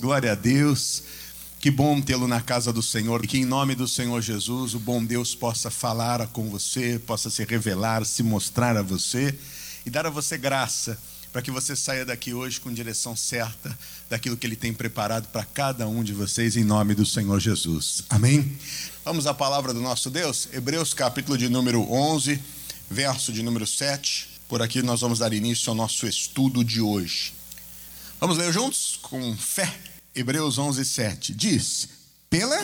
Glória a Deus, que bom tê-lo na casa do Senhor, e que em nome do Senhor Jesus, o bom Deus possa falar com você, possa se revelar, se mostrar a você e dar a você graça, para que você saia daqui hoje com direção certa daquilo que Ele tem preparado para cada um de vocês, em nome do Senhor Jesus. Amém? Vamos à palavra do nosso Deus, Hebreus capítulo de número 11, verso de número 7. Por aqui nós vamos dar início ao nosso estudo de hoje. Vamos ler juntos? Com fé. Hebreus 11, 7. Diz, pela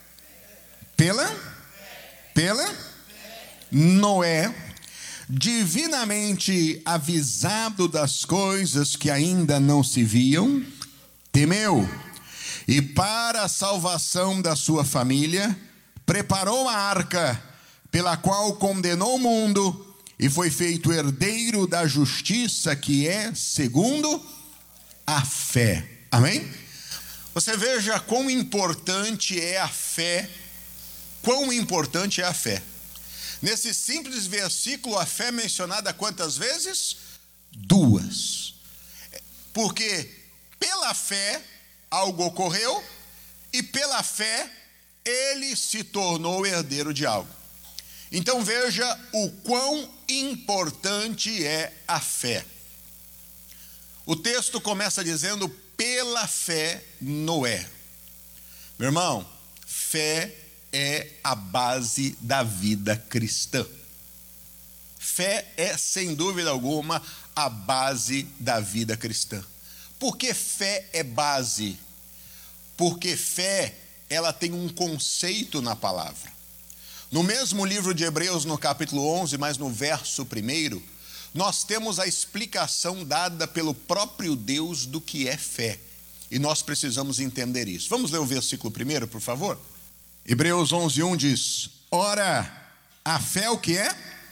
Noé, divinamente avisado das coisas que ainda não se viam, temeu, e para a salvação da sua família, preparou a arca, pela qual condenou o mundo, e foi feito herdeiro da justiça, que é segundo a fé. Amém? Você veja quão importante é a fé. Quão importante é a fé. Nesse simples versículo, a fé é mencionada quantas vezes? 2. Porque pela fé algo ocorreu e pela fé ele se tornou herdeiro de algo. Então veja o quão importante é a fé. O texto começa dizendo, pela fé, Noé. Meu irmão, fé é a base da vida cristã. Fé é, sem dúvida alguma, a base da vida cristã. Por que fé é base? Porque fé, ela tem um conceito na palavra. No mesmo livro de Hebreus, no capítulo 11, mas no verso 1, nós temos a explicação dada pelo próprio Deus do que é fé. E nós precisamos entender isso. Vamos ler o versículo 1, por favor? Hebreus 11, 1 diz, ora, a fé o que é?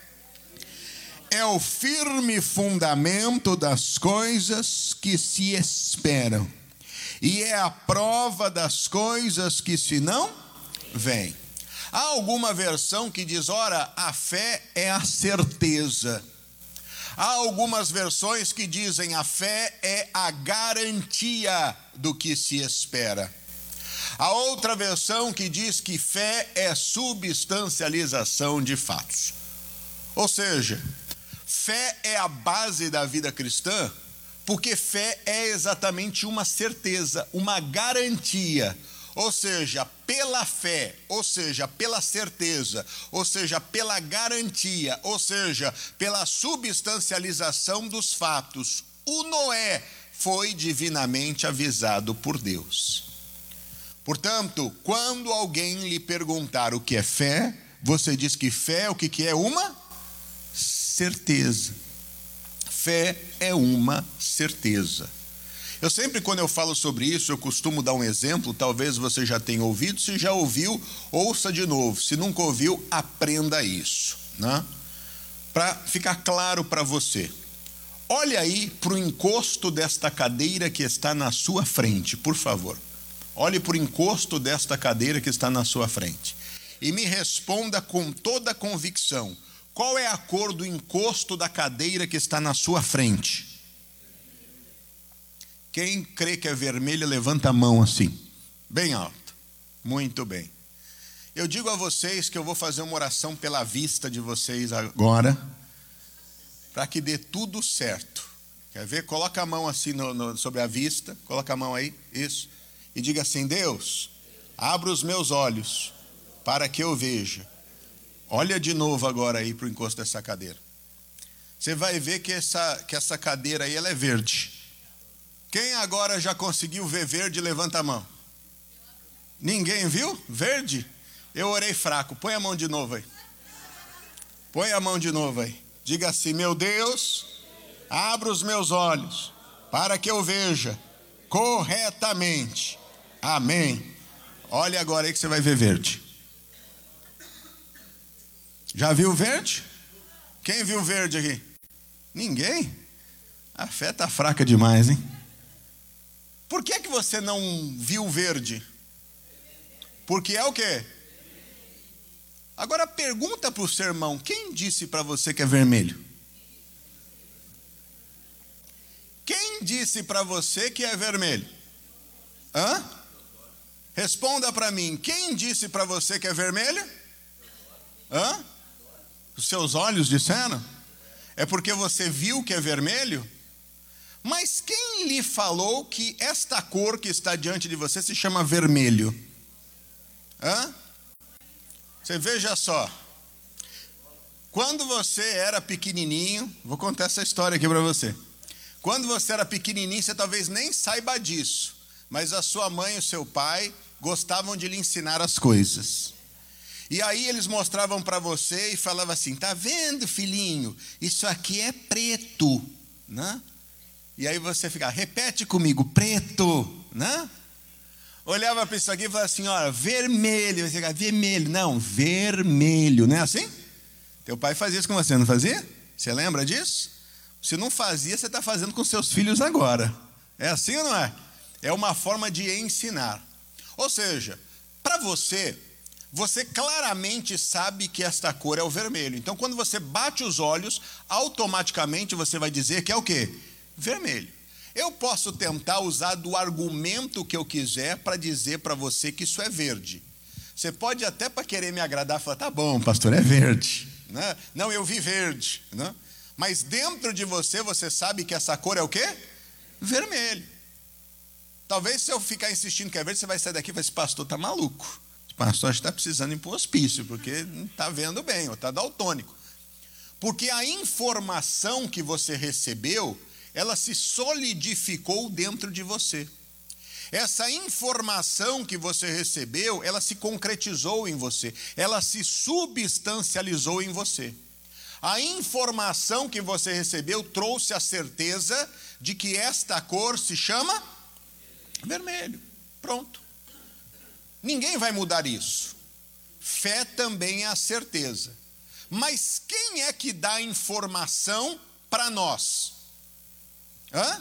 É o firme fundamento das coisas que se esperam. E é a prova das coisas que se não veem. Há alguma versão que diz, ora, a fé é a certeza. Há algumas versões que dizem a fé é a garantia do que se espera. Há outra versão que diz que fé é substancialização de fatos. Ou seja, fé é a base da vida cristã, porque fé é exatamente uma certeza, uma garantia. Ou seja, pela fé, ou seja, pela certeza, ou seja, pela garantia, ou seja, pela substancialização dos fatos, o Noé foi divinamente avisado por Deus. Portanto, quando alguém lhe perguntar o que é fé, você diz que fé, o que é? Uma certeza. Fé é uma certeza. Eu sempre, quando eu falo sobre isso, eu costumo dar um exemplo, talvez você já tenha ouvido, se já ouviu, ouça de novo, se nunca ouviu, aprenda isso, né? Para ficar claro para você. Olha aí para o encosto desta cadeira que está na sua frente, por favor. Olhe para o encosto desta cadeira que está na sua frente. E me responda com toda a convicção, qual é a cor do encosto da cadeira que está na sua frente? Quem crê que é vermelho, levanta a mão assim, bem alto. Muito bem. Eu digo a vocês que eu vou fazer uma oração pela vista de vocês agora, para que dê tudo certo. Quer ver? Coloca a mão assim sobre a vista, coloca a mão aí, isso. E diga assim, Deus, abra os meus olhos para que eu veja. Olha de novo agora aí para o encosto dessa cadeira. Você vai ver que essa cadeira aí ela é verde. Quem agora já conseguiu ver verde, levanta a mão. Ninguém viu? Verde? Eu orei fraco. Põe a mão de novo aí. Põe a mão de novo aí. Diga assim, meu Deus, abra os meus olhos para que eu veja corretamente. Amém. Olha agora aí que você vai ver verde. Já viu verde? Quem viu verde aqui? Ninguém? A fé está fraca demais, hein? Por que você não viu verde? Porque é o quê? Agora pergunta para o seu irmão, quem disse para você que é vermelho? Quem disse para você que é vermelho? Responda para mim, quem disse para você que é vermelho? Hã? Os seus olhos disseram? É porque você viu que é vermelho? Mas quem lhe falou que esta cor que está diante de você se chama vermelho? Hã? Você veja só. Quando você era pequenininho, vou contar essa história aqui para você. Quando você era pequenininho, você talvez nem saiba disso, mas a sua mãe e o seu pai gostavam de lhe ensinar as coisas. E aí eles mostravam para você e falavam assim, tá vendo, filhinho? Isso aqui é preto, né? E aí você ficava, repete comigo, preto, né? Olhava para isso aqui e falava assim, olha, vermelho. Você ficava, vermelho, não, vermelho, não é assim? Teu pai fazia isso com você, não fazia? Você lembra disso? Se não fazia, você está fazendo com seus filhos agora. É assim ou não é? É uma forma de ensinar. Ou seja, para você, você claramente sabe que esta cor é o vermelho. Então, quando você bate os olhos, automaticamente você vai dizer que é o quê? Vermelho. Eu posso tentar usar do argumento que eu quiser para dizer para você que isso é verde. Você pode até, para querer me agradar, falar, tá bom, pastor, é verde. Né? Não, eu vi verde. Né? Mas dentro de você, você sabe que essa cor é o quê? Vermelho. Talvez se eu ficar insistindo que é verde, você vai sair daqui e vai dizer, pastor, tá maluco. O pastor está precisando ir para o hospício, porque não está vendo bem, ou está daltônico. Porque a informação que você recebeu, ela se solidificou dentro de você. Essa informação que você recebeu, ela se concretizou em você, ela se substancializou em você. A informação que você recebeu trouxe a certeza de que esta cor se chama vermelho. Pronto. Ninguém vai mudar isso. Fé também é a certeza. Mas quem é que dá informação para nós? Hã?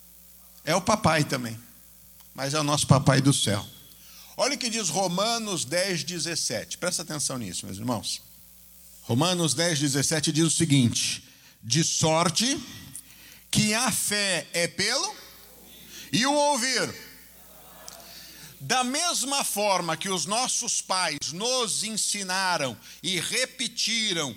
É o papai também. Mas é o nosso papai do céu. Olha o que diz Romanos 10, 17. Presta atenção nisso, meus irmãos. Romanos 10, 17 diz o seguinte: de sorte que a fé é pelo e o ouvir. Da mesma forma que os nossos pais nos ensinaram e repetiram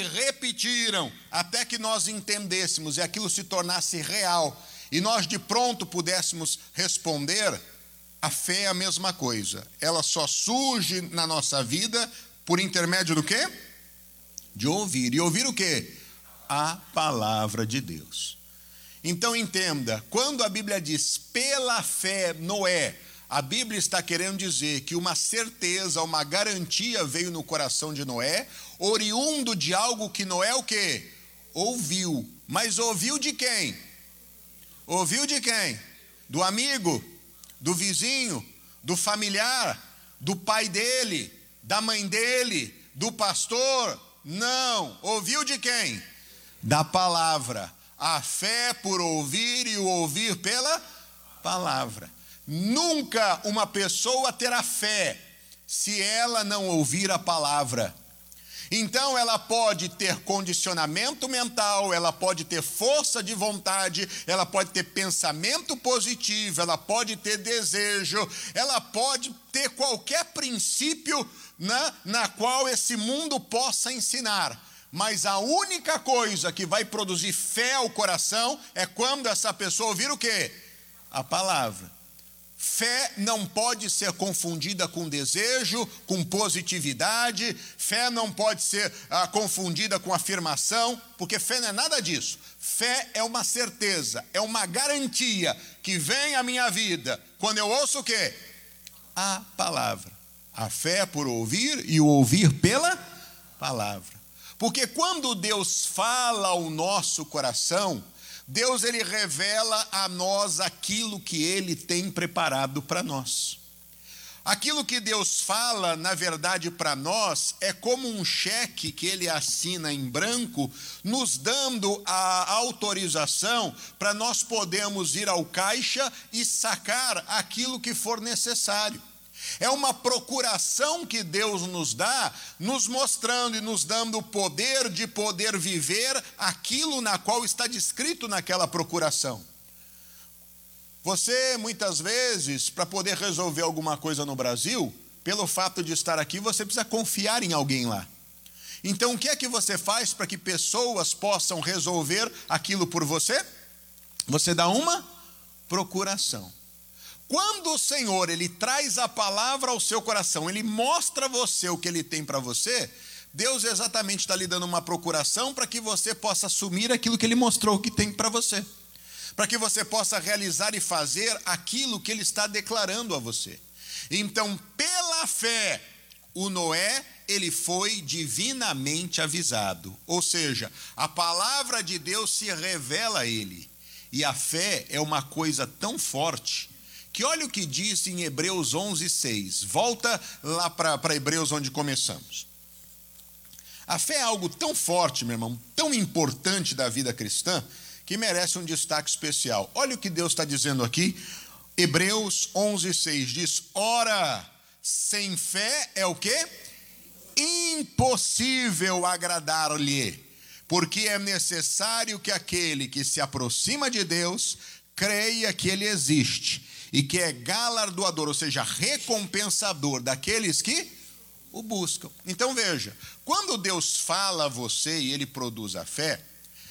até que nós entendêssemos e aquilo se tornasse real e nós de pronto pudéssemos responder, a fé é a mesma coisa. Ela só surge na nossa vida por intermédio do quê? De ouvir. E ouvir o quê? A palavra de Deus. Então entenda, quando a Bíblia diz pela fé Noé, a Bíblia está querendo dizer que uma certeza, uma garantia veio no coração de Noé, oriundo de algo que Noé o quê? Ouviu. Mas ouviu de quem? Ouviu de quem? Do amigo, do vizinho, do familiar, do pai dele, da mãe dele, do pastor? Não. Ouviu de quem? Da palavra. A fé por ouvir e o ouvir pela palavra. Nunca uma pessoa terá fé se ela não ouvir a palavra. Então ela pode ter condicionamento mental, ela pode ter força de vontade, ela pode ter pensamento positivo, ela pode ter desejo, ela pode ter qualquer princípio na qual esse mundo possa ensinar. Mas a única coisa que vai produzir fé ao coração é quando essa pessoa ouvir o quê? A palavra. Fé não pode ser confundida com desejo, com positividade. Fé não pode ser confundida com afirmação, porque fé não é nada disso. Fé é uma certeza, é uma garantia que vem à minha vida quando eu ouço o quê? A palavra. A fé é por ouvir e o ouvir pela palavra. Porque quando Deus fala ao nosso coração, Deus ele revela a nós aquilo que ele tem preparado para nós. Aquilo que Deus fala, na verdade, para nós, é como um cheque que ele assina em branco, nos dando a autorização para nós podermos ir ao caixa e sacar aquilo que for necessário. É uma procuração que Deus nos dá, nos mostrando e nos dando o poder de poder viver aquilo na qual está descrito naquela procuração. Você, muitas vezes, para poder resolver alguma coisa no Brasil, pelo fato de estar aqui, você precisa confiar em alguém lá. Então, o que é que você faz para que pessoas possam resolver aquilo por você? Você dá uma procuração. Quando o Senhor, Ele traz a palavra ao seu coração, Ele mostra a você o que Ele tem para você, Deus exatamente está lhe dando uma procuração para que você possa assumir aquilo que Ele mostrou que tem para você. Para que você possa realizar e fazer aquilo que Ele está declarando a você. Então, pela fé, o Noé, ele foi divinamente avisado. Ou seja, a palavra de Deus se revela a ele. E a fé é uma coisa tão forte, que olha o que diz em Hebreus 11:6. Volta lá para Hebreus onde começamos. A fé é algo tão forte, meu irmão, tão importante da vida cristã, que merece um destaque especial. Olha o que Deus está dizendo aqui. Hebreus 11:6 diz: ora, sem fé é o quê? Impossível agradar-lhe, porque é necessário que aquele que se aproxima de Deus creia que Ele existe e que é galardoador, ou seja, recompensador daqueles que o buscam. Então veja, quando Deus fala a você e Ele produz a fé,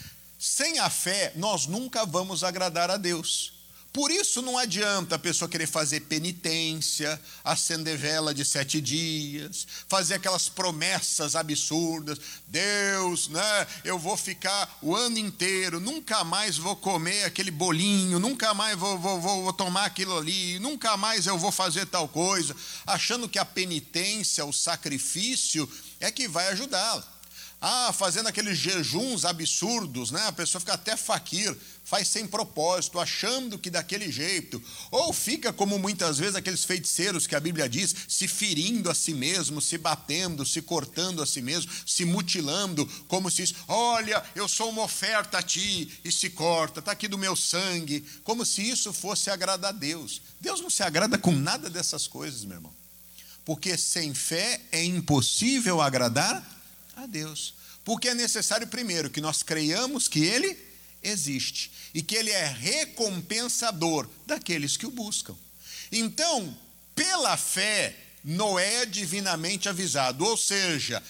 sem a fé nós nunca vamos agradar a Deus. Por isso não adianta a pessoa querer fazer penitência, acender vela de 7 dias, fazer aquelas promessas absurdas. Deus, né, eu vou ficar o ano inteiro, nunca mais vou comer aquele bolinho, nunca mais vou tomar aquilo ali, nunca mais eu vou fazer tal coisa, achando que a penitência, o sacrifício é que vai ajudá-la. Fazendo aqueles jejuns absurdos, né? A pessoa fica até faquir, faz sem propósito, achando que daquele jeito. Ou fica como muitas vezes aqueles feiticeiros que a Bíblia diz, se ferindo a si mesmo, se batendo, se cortando a si mesmo, se mutilando, como se isso, olha, eu sou uma oferta a ti, e se corta, está aqui do meu sangue, como se isso fosse agradar a Deus. Deus não se agrada com nada dessas coisas, meu irmão. Porque sem fé é impossível agradar a Deus, porque é necessário primeiro que nós creiamos que Ele existe e que Ele é recompensador daqueles que o buscam. Então, pela fé, Noé é divinamente avisado, ou seja,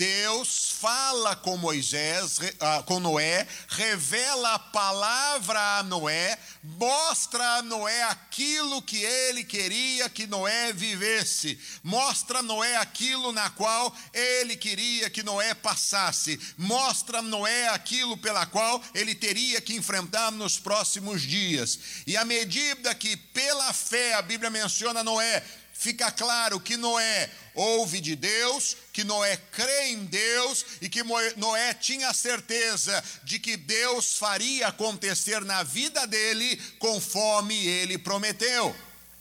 Deus fala com Moisés, com Noé, revela a palavra a Noé, mostra a Noé aquilo que ele queria que Noé vivesse, mostra a Noé aquilo na qual ele queria que Noé passasse, mostra a Noé aquilo pela qual ele teria que enfrentar nos próximos dias. E à medida que pela fé a Bíblia menciona Noé, fica claro que Noé ouve de Deus, que Noé crê em Deus e que Noé tinha certeza de que Deus faria acontecer na vida dele conforme ele prometeu.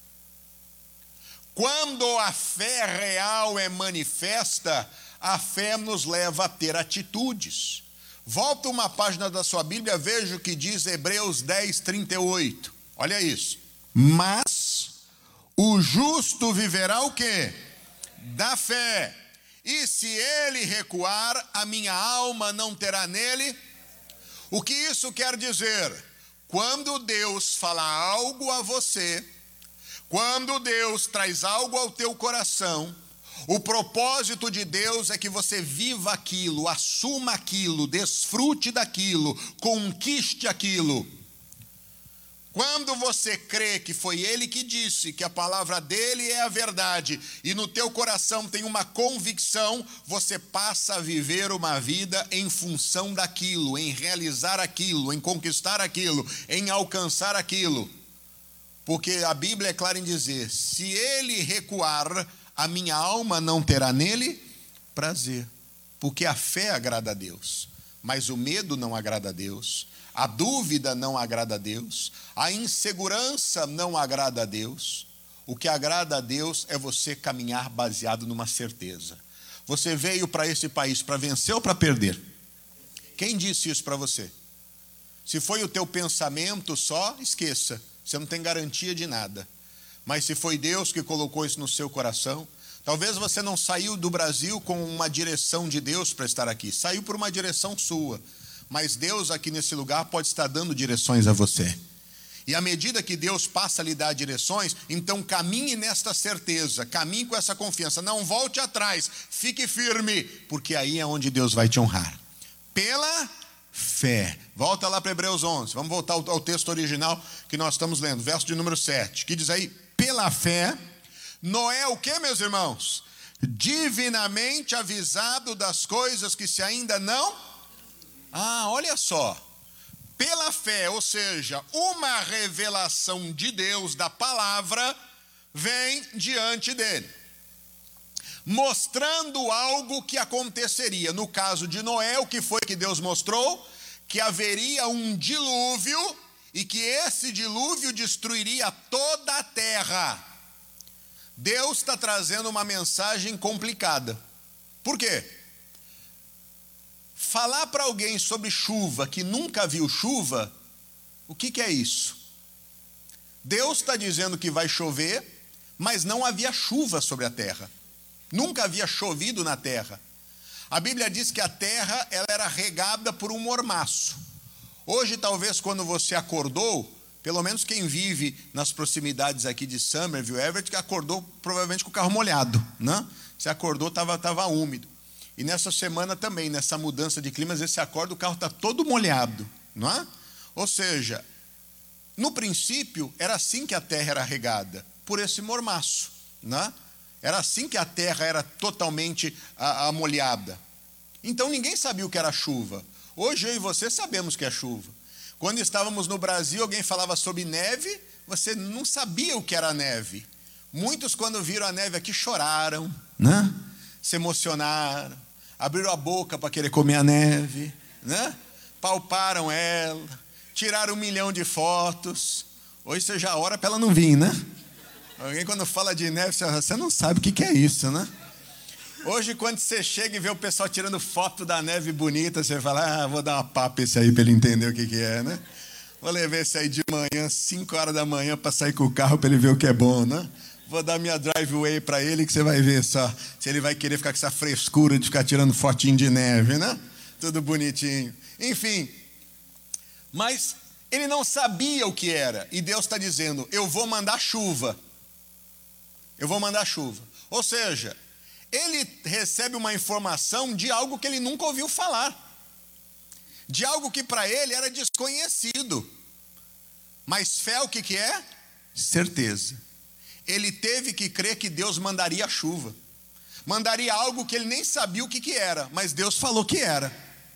Quando a fé real é manifesta, a fé nos leva a ter atitudes. Volta uma página da sua Bíblia, veja o que diz Hebreus 10:38. Olha isso. Mas o justo viverá o quê? Da fé. E se ele recuar, a minha alma não terá nele. O que isso quer dizer? Quando Deus fala algo a você, quando Deus traz algo ao teu coração, o propósito de Deus é que você viva aquilo, assuma aquilo, desfrute daquilo, conquiste aquilo. Quando você crê que foi Ele que disse, que a palavra dEle é a verdade, e no teu coração tem uma convicção, você passa a viver uma vida em função daquilo, em realizar aquilo, em conquistar aquilo, em alcançar aquilo. Porque a Bíblia é clara em dizer, se Ele recuar, a minha alma não terá nele prazer. Porque a fé agrada a Deus, mas o medo não agrada a Deus. A dúvida não agrada a Deus, a insegurança não agrada a Deus. O que agrada a Deus é você caminhar baseado numa certeza. Você veio para esse país para vencer ou para perder? Quem disse isso para você? Se foi o teu pensamento só, esqueça, você não tem garantia de nada. Mas se foi Deus que colocou isso no seu coração, talvez você não saiu do Brasil com uma direção de Deus para estar aqui, saiu por uma direção sua. Mas Deus aqui nesse lugar pode estar dando direções a você. E à medida que Deus passa a lhe dar direções, então caminhe nesta certeza, caminhe com essa confiança, não volte atrás, fique firme, porque aí é onde Deus vai te honrar. Pela fé. Volta lá para Hebreus 11, vamos voltar ao texto original que nós estamos lendo, verso de número 7, que diz aí, pela fé, Noé o que, meus irmãos? Divinamente avisado das coisas que se ainda não... olha só. Pela fé, ou seja, uma revelação de Deus, da palavra, vem diante dele, mostrando algo que aconteceria. No caso de Noé, o que foi que Deus mostrou? Que haveria um dilúvio e que esse dilúvio destruiria toda a terra. Deus está trazendo uma mensagem complicada. Por quê? Falar para alguém sobre chuva que nunca viu chuva, o que é isso? Deus está dizendo que vai chover, mas não havia chuva sobre a terra. Nunca havia chovido na terra. A Bíblia diz que a terra ela era regada por um mormaço. Hoje, talvez, quando você acordou, pelo menos quem vive nas proximidades aqui de Summerville, Everett, que acordou provavelmente com o carro molhado, né? Você acordou, estava úmido. E nessa semana também, nessa mudança de clima, às vezes você acorda, o carro está todo molhado, não é? Ou seja, no princípio, era assim que a terra era regada, por esse mormaço, né? Era assim que a terra era totalmente amolhada. Então ninguém sabia o que era chuva. Hoje eu e você sabemos o que é chuva. Quando estávamos no Brasil, alguém falava sobre neve, você não sabia o que era neve. Muitos, quando viram a neve aqui, choraram, né? Se emocionaram, abriram a boca para querer comer a neve, né? Palparam ela, tiraram 1 milhão de fotos. Hoje você já ora para ela não vir, né? Alguém quando fala de neve, você não sabe o que é isso, né? Hoje quando você chega e vê o pessoal tirando foto da neve bonita, você fala, vou dar uma papa esse aí para ele entender o que é, né? Vou levar esse aí de manhã, 5 horas da manhã, para sair com o carro para ele ver o que é bom, né? Vou dar minha driveway para ele, que você vai ver só se ele vai querer ficar com essa frescura de ficar tirando fotinho de neve, né? Tudo bonitinho. Enfim, mas ele não sabia o que era. E Deus está dizendo, eu vou mandar chuva. Eu vou mandar chuva. Ou seja, ele recebe uma informação de algo que ele nunca ouviu falar. De algo que para ele era desconhecido. Mas fé o que é? Certeza. Ele teve que crer que Deus mandaria chuva. Mandaria algo que ele nem sabia o que era, mas Deus falou que era.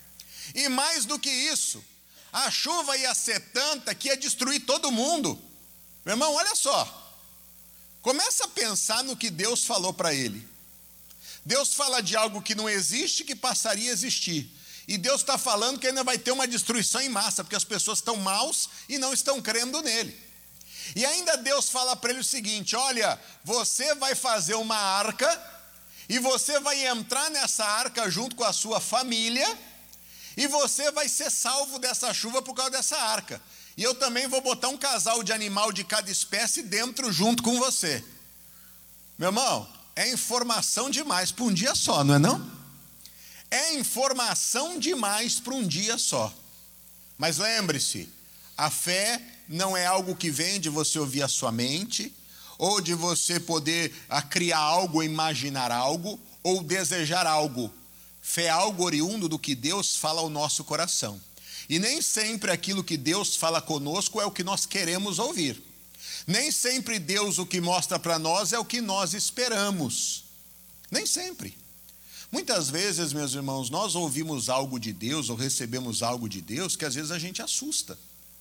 E mais do que isso, a chuva ia ser tanta que ia destruir todo mundo. Meu irmão, olha só. Começa a pensar no que Deus falou para ele. Deus fala de algo que não existe, que passaria a existir. E Deus está falando que ainda vai ter uma destruição em massa, porque as pessoas estão maus e não estão crendo nele. E ainda Deus fala para ele o seguinte, olha, você vai fazer uma arca, e você vai entrar nessa arca junto com a sua família, e você vai ser salvo dessa chuva por causa dessa arca. E eu também vou botar um casal de animal de cada espécie dentro junto com você. Meu irmão, é informação demais para um dia só, não é não? É informação demais para um dia só. Mas lembre-se, a fé não é algo que vem de você ouvir a sua mente, ou de você poder criar algo, imaginar algo, ou desejar algo. Fé é algo oriundo do que Deus fala ao nosso coração. E nem sempre aquilo que Deus fala conosco é o que nós queremos ouvir. Nem sempre Deus o que mostra para nós é o que nós esperamos. Nem sempre. Muitas vezes, meus irmãos, nós ouvimos algo de Deus ou recebemos algo de Deus que às vezes a gente assusta.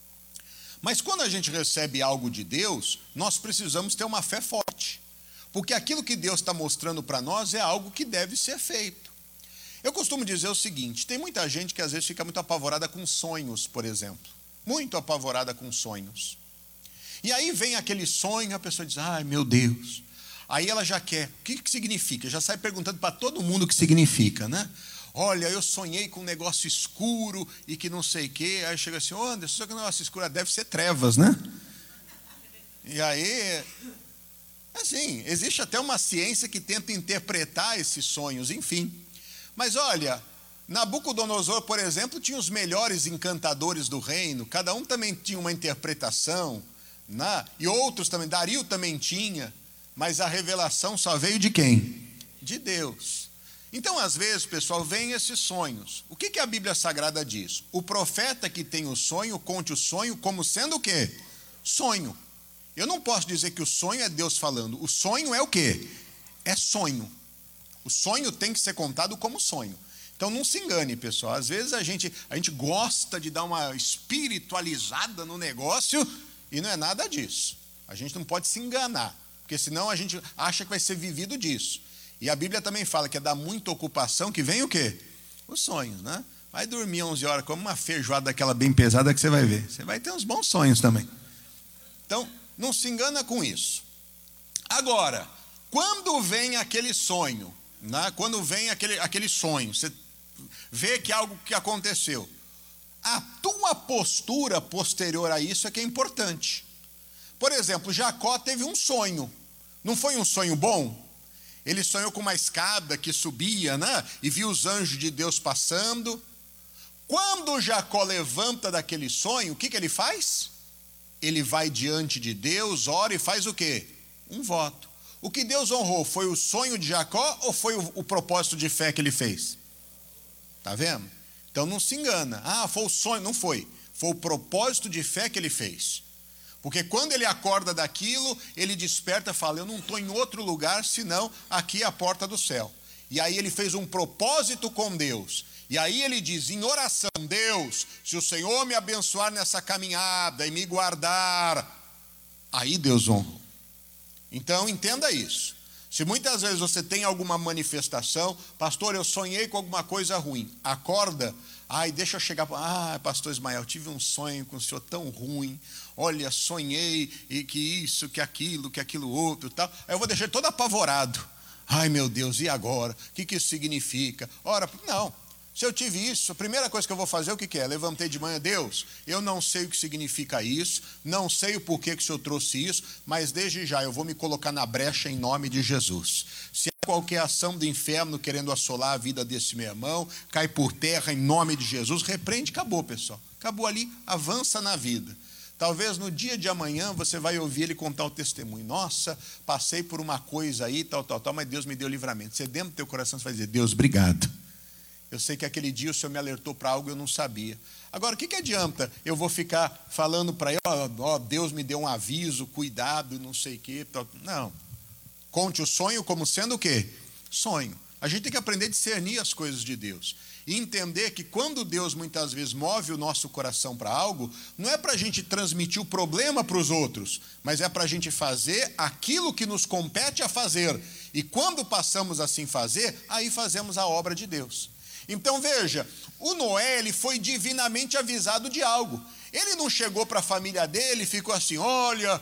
Mas quando a gente recebe algo de Deus, nós precisamos ter uma fé forte. Porque aquilo que Deus está mostrando para nós é algo que deve ser feito. Eu costumo dizer o seguinte, tem muita gente que às vezes fica muito apavorada com sonhos, por exemplo. Muito apavorada com sonhos. E aí vem aquele sonho, a pessoa diz, ai meu Deus. Aí ela já quer, o que significa? Já sai perguntando para todo mundo o que significa, né? Olha, eu sonhei com um negócio escuro e que não sei o quê. Aí chega assim, Anderson, só que o negócio escuro deve ser trevas, né? E aí, assim, existe até uma ciência que tenta interpretar esses sonhos, enfim. Mas olha, Nabucodonosor, por exemplo, tinha os melhores encantadores do reino, cada um também tinha uma interpretação, né? E outros também, Dario também tinha, mas a revelação só veio de quem? De Deus. Então, às vezes, pessoal, vem esses sonhos. O que a Bíblia Sagrada diz? O profeta que tem o sonho, conte o sonho como sendo o quê? Sonho. Eu não posso dizer que o sonho é Deus falando. O sonho é o quê? É sonho. O sonho tem que ser contado como sonho. Então não se engane, pessoal. Às vezes a gente gosta de dar uma espiritualizada no negócio e não é nada disso. A gente não pode se enganar, porque senão a gente acha que vai ser vivido disso. E a Bíblia também fala que é da muita ocupação que vem o quê? Os sonhos, né? Vai dormir 11 horas, como uma feijoada daquela bem pesada que você vai ver. Você vai ter uns bons sonhos também. Então, não se engana com isso. Agora, quando vem aquele sonho, né? Quando vem aquele sonho, você vê que algo que aconteceu, a tua postura posterior a isso é que é importante. Por exemplo, Jacó teve um sonho. Não foi um sonho bom? Ele sonhou com uma escada que subia, né? E viu os anjos de Deus passando. Quando Jacó levanta daquele sonho, o que ele faz? Ele vai diante de Deus, ora e faz o quê? Um voto. O que Deus honrou foi o sonho de Jacó ou foi o propósito de fé que ele fez? Está vendo? Então não se engana. Ah, foi o sonho. Não foi. Foi o propósito de fé que ele fez. Porque quando ele acorda daquilo, ele desperta e fala, eu não estou em outro lugar, senão aqui é a porta do céu. E aí ele fez um propósito com Deus. E aí ele diz em oração, Deus, se o Senhor me abençoar nessa caminhada e me guardar, aí Deus honra. Então entenda isso. Se muitas vezes você tem alguma manifestação, pastor, eu sonhei com alguma coisa ruim, acorda, deixa eu chegar, pastor Ismael, tive um sonho com o senhor tão ruim, olha, sonhei e que isso, que aquilo outro, tal. Aí eu vou deixar ele todo apavorado. Ai meu Deus, e agora? O que isso significa? Ora, não. Se eu tive isso, a primeira coisa que eu vou fazer, o que é? Levantei de manhã, Deus, eu não sei o que significa isso, não sei o porquê que o Senhor trouxe isso, mas desde já eu vou me colocar na brecha em nome de Jesus. Se há qualquer ação do inferno querendo assolar a vida desse meu irmão, cai por terra em nome de Jesus, repreende, acabou, pessoal. Acabou ali, avança na vida. Talvez no dia de amanhã você vai ouvir ele contar o testemunho. Nossa, passei por uma coisa aí, tal, mas Deus me deu livramento. Você dentro do teu coração você vai dizer, Deus, obrigado. Eu sei que aquele dia o Senhor me alertou para algo e eu não sabia. Agora, o que adianta eu vou ficar falando para ele, Deus me deu um aviso, cuidado, não sei o quê. Não. Conte o sonho como sendo o quê? Sonho. A gente tem que aprender a discernir as coisas de Deus. E entender que quando Deus muitas vezes move o nosso coração para algo, não é para a gente transmitir o problema para os outros, mas é para a gente fazer aquilo que nos compete a fazer. E quando passamos assim fazer, aí fazemos a obra de Deus. Então veja, o Noé ele foi divinamente avisado de algo. Ele não chegou para a família dele e ficou assim, olha,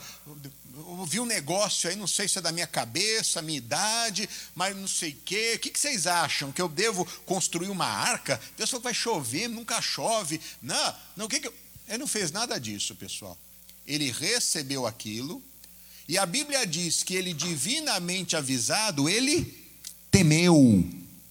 eu vi um negócio aí, não sei se é da minha cabeça, minha idade, mas não sei o quê. O que vocês acham? Que eu devo construir uma arca? Deus falou que vai chover, nunca chove. Não, Ele não fez nada disso, pessoal. Ele recebeu aquilo e a Bíblia diz que ele divinamente avisado, ele temeu.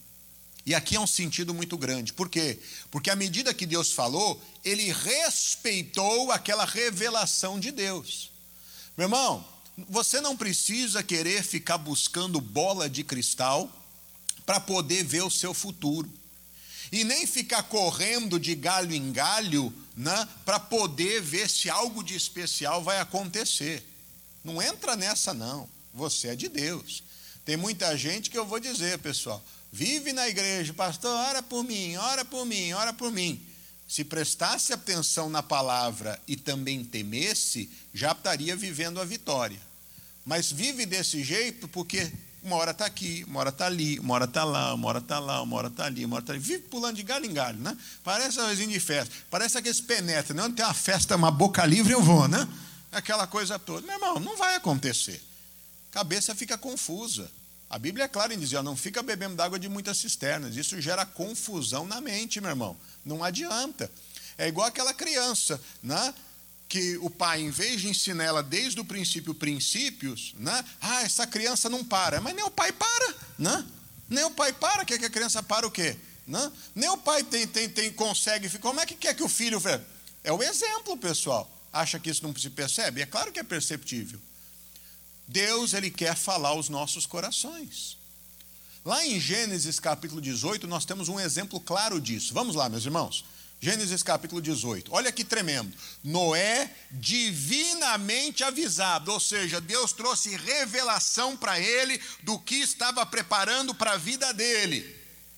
E aqui é um sentido muito grande. Por quê? Porque à medida que Deus falou, ele respeitou aquela revelação de Deus. Meu irmão, você não precisa querer ficar buscando bola de cristal para poder ver o seu futuro. E nem ficar correndo de galho em galho, né, para poder ver se algo de especial vai acontecer. Não entra nessa não. Você é de Deus. Tem muita gente que eu vou dizer, pessoal, vive na igreja, pastor, ora por mim, ora por mim, ora por mim. Se prestasse atenção na palavra e também temesse, já estaria vivendo a vitória. Mas vive desse jeito porque uma hora está aqui, uma hora está ali, uma hora está lá, uma hora está lá, uma hora está ali, uma hora está ali. Vive pulando de galho em galho, né? Parece a vizinha de festa, parece aqueles penetras, né? Onde tem uma festa, uma boca livre, eu vou, né? Aquela coisa toda. Meu irmão, não vai acontecer. Cabeça fica confusa. A Bíblia é clara em dizer, não fica bebendo d'água de muitas cisternas. Isso gera confusão na mente, meu irmão. Não adianta. É igual aquela criança, né? Que o pai, em vez de ensinar ela desde o princípio princípios, né? Essa criança não para. Mas nem o pai para, né? Nem o pai para. Quer que a criança para o quê? né? Nem o pai consegue. Como é que quer que o filho... É o exemplo, pessoal. Acha que isso não se percebe? É claro que é perceptível. Deus, Ele quer falar aos nossos corações. Lá em Gênesis capítulo 18, nós temos um exemplo claro disso. Vamos lá, meus irmãos. Gênesis capítulo 18. Olha que tremendo. Noé divinamente avisado, ou seja, Deus trouxe revelação para ele do que estava preparando para a vida dele.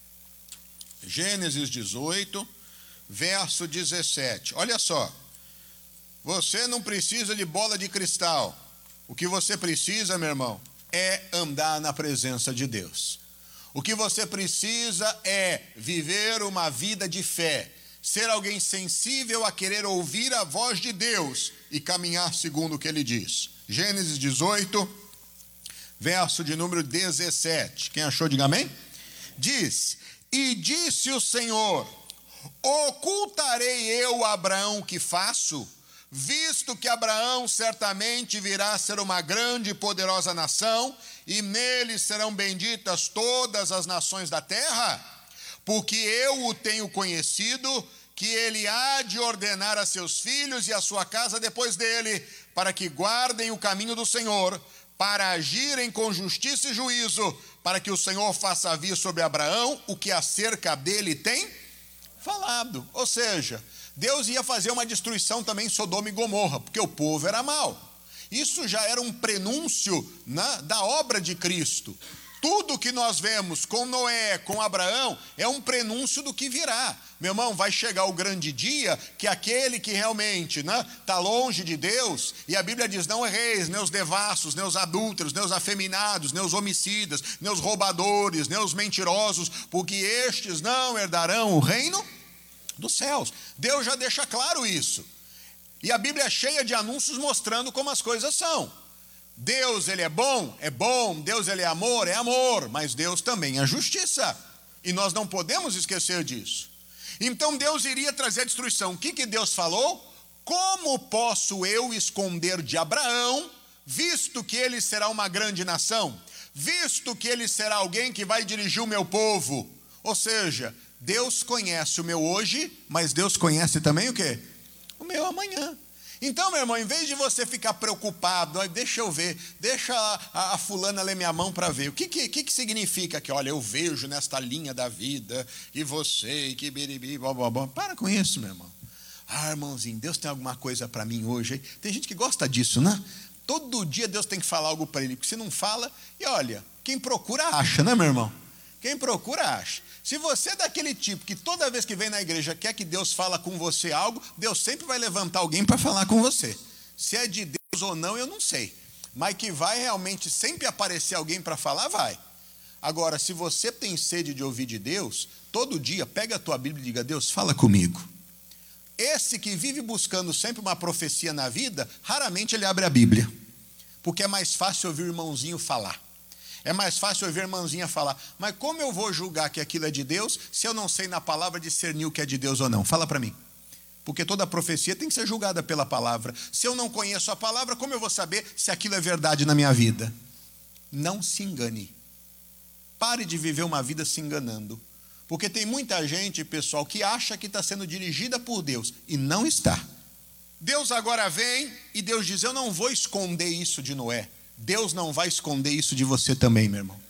Gênesis 18, verso 17. Olha só. Você não precisa de bola de cristal. O que você precisa, meu irmão, é andar na presença de Deus. O que você precisa é viver uma vida de fé. Ser alguém sensível a querer ouvir a voz de Deus e caminhar segundo o que Ele diz. Gênesis 18, verso de número 17. Quem achou, diga amém. Diz: e disse o Senhor: ocultarei eu a Abraão o que faço, visto que Abraão certamente virá a ser uma grande e poderosa nação, e nele serão benditas todas as nações da terra? Porque eu o tenho conhecido, que ele há de ordenar a seus filhos e a sua casa depois dele, para que guardem o caminho do Senhor, para agirem com justiça e juízo, para que o Senhor faça vir sobre Abraão o que acerca dele tem falado. Ou seja, Deus ia fazer uma destruição também em Sodoma e Gomorra, porque o povo era mau. Isso já era um prenúncio, né, da obra de Cristo. Tudo que nós vemos com Noé, com Abraão, é um prenúncio do que virá. Meu irmão, vai chegar o grande dia que aquele que realmente está longe de Deus, e a Bíblia diz: não erreis, nem os devassos, nem os adúlteros, nem os afeminados, nem os homicidas, nem os roubadores, nem os mentirosos, porque estes não herdarão o reino dos céus. Deus já deixa claro isso. E a Bíblia é cheia de anúncios mostrando como as coisas são. Deus, Ele é bom, Deus, Ele é amor, mas Deus também é justiça, e nós não podemos esquecer disso. Então Deus iria trazer a destruição. O que Deus falou? Como posso eu esconder de Abraão, visto que ele será uma grande nação, visto que ele será alguém que vai dirigir o meu povo? Ou seja, Deus conhece o meu hoje, mas Deus conhece também o quê? O meu amanhã. Então, meu irmão, em vez de você ficar preocupado, deixa eu ver, deixa a fulana ler minha mão para ver. O que significa que, olha, eu vejo nesta linha da vida, e você, e que biribi, blá, blá, blá. Para com isso, meu irmão. Ah, irmãozinho, Deus tem alguma coisa para mim hoje. Tem gente que gosta disso, né? Todo dia Deus tem que falar algo para ele, porque se não fala, e olha, quem procura acha, né, meu irmão? Quem procura acha. Se você é daquele tipo que toda vez que vem na igreja quer que Deus fala com você algo, Deus sempre vai levantar alguém para falar com você. Se é de Deus ou não, eu não sei. Mas que vai realmente sempre aparecer alguém para falar, vai. Agora, se você tem sede de ouvir de Deus, todo dia pega a tua Bíblia e diga: Deus, fala comigo. Esse que vive buscando sempre uma profecia na vida, raramente ele abre a Bíblia. Porque é mais fácil ouvir o irmãozinho falar. É mais fácil ouvir a irmãzinha falar: mas como eu vou julgar que aquilo é de Deus, se eu não sei na palavra discernir o que é de Deus ou não? Fala para mim. Porque toda profecia tem que ser julgada pela palavra. Se eu não conheço a palavra, como eu vou saber se aquilo é verdade na minha vida? Não se engane. Pare de viver uma vida se enganando. Porque tem muita gente, pessoal, que acha que está sendo dirigida por Deus e não está. Deus agora vem e Deus diz: eu não vou esconder isso de Noé. Deus não vai esconder isso de você também, meu irmão.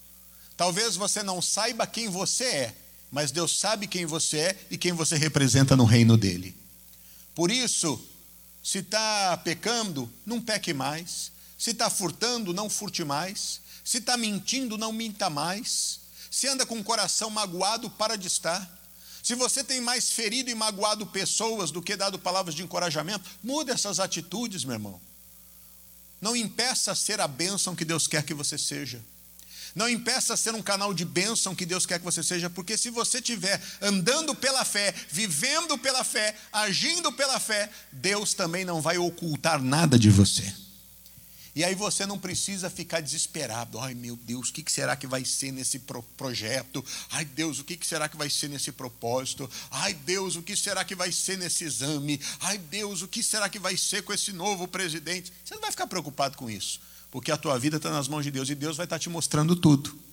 Talvez você não saiba quem você é, mas Deus sabe quem você é e quem você representa no reino dele. Por isso, se está pecando, não peque mais. Se está furtando, não furte mais. Se está mentindo, não minta mais. Se anda com o coração magoado, para de estar. Se você tem mais ferido e magoado pessoas do que dado palavras de encorajamento, mude essas atitudes, meu irmão. Não impeça a ser a bênção que Deus quer que você seja. Não impeça a ser um canal de bênção que Deus quer que você seja, porque se você estiver andando pela fé, vivendo pela fé, agindo pela fé, Deus também não vai ocultar nada de você. E aí você não precisa ficar desesperado. Ai, meu Deus, o que será que vai ser nesse projeto? Ai, Deus, o que será que vai ser nesse propósito? Ai, Deus, o que será que vai ser nesse exame? Ai, Deus, o que será que vai ser com esse novo presidente? Você não vai ficar preocupado com isso, porque a tua vida está nas mãos de Deus e Deus vai estar te mostrando tudo.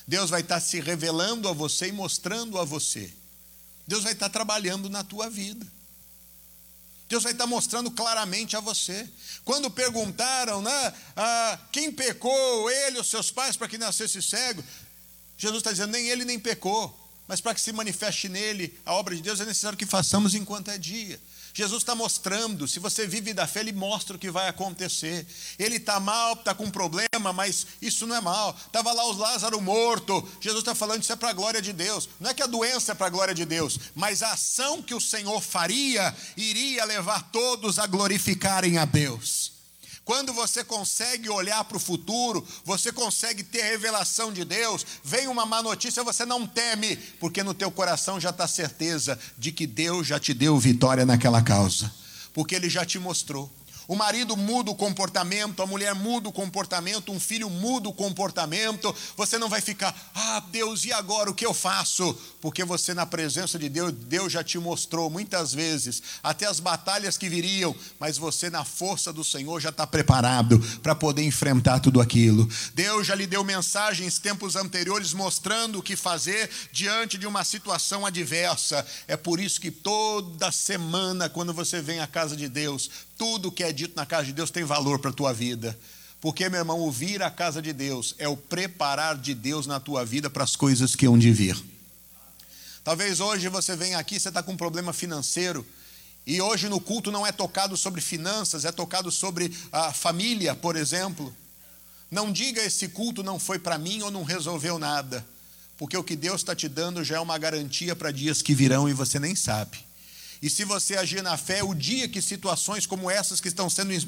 Deus vai estar se revelando a você e mostrando a você. Deus vai estar trabalhando na tua vida. Deus vai estar mostrando claramente a você. Quando perguntaram, né, quem pecou, ele ou seus pais, para que nascesse cego? Jesus está dizendo, nem ele nem pecou, mas para que se manifeste nele a obra de Deus, é necessário que façamos enquanto é dia. Jesus está mostrando, se você vive da fé, ele mostra o que vai acontecer. Ele está mal, está com problema, mas isso não é mal. Estava lá o Lázaro morto, Jesus está falando, isso é para a glória de Deus. Não é que a doença é para a glória de Deus, mas a ação que o Senhor faria, iria levar todos a glorificarem a Deus. Quando você consegue olhar para o futuro, você consegue ter revelação de Deus, vem uma má notícia, você não teme, porque no teu coração já está certeza de que Deus já te deu vitória naquela causa, porque Ele já te mostrou. O marido muda o comportamento, a mulher muda o comportamento, um filho muda o comportamento, você não vai ficar, Deus, e agora o que eu faço? Porque você na presença de Deus, Deus já te mostrou muitas vezes, até as batalhas que viriam, mas você na força do Senhor já está preparado para poder enfrentar tudo aquilo. Deus já lhe deu mensagens tempos anteriores mostrando o que fazer diante de uma situação adversa. É por isso que toda semana, quando você vem à casa de Deus, tudo que é dito na casa de Deus tem valor para a tua vida. Porque, meu irmão, o vir à casa de Deus é o preparar de Deus na tua vida para as coisas que hão de vir. Talvez hoje você venha aqui, você está com um problema financeiro, e hoje no culto não é tocado sobre finanças, é tocado sobre a família, por exemplo. Não diga esse culto não foi para mim ou não resolveu nada, porque o que Deus está te dando já é uma garantia para dias que virão e você nem sabe. E se você agir na fé, o dia que situações como essas que estão sendo